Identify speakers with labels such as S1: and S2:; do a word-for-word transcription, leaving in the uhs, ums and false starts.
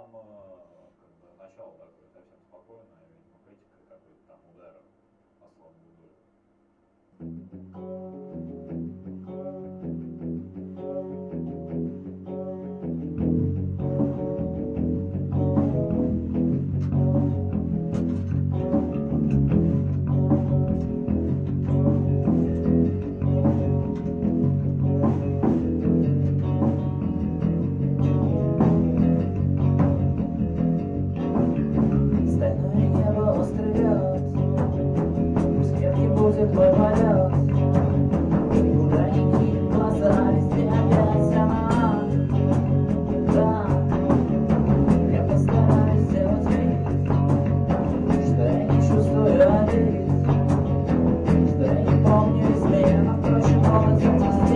S1: там э, как бы начало такое совсем спокойное, видимо, критика какой-то там удара по слабому дулю.
S2: Стальное небо острый лед, пусть крепкий будет твой полет. Никуда не кинь глаза, везде опять сама. Да, я постараюсь сделать вид, что я не чувствую обид, что я не помню измен, а впрочем, голос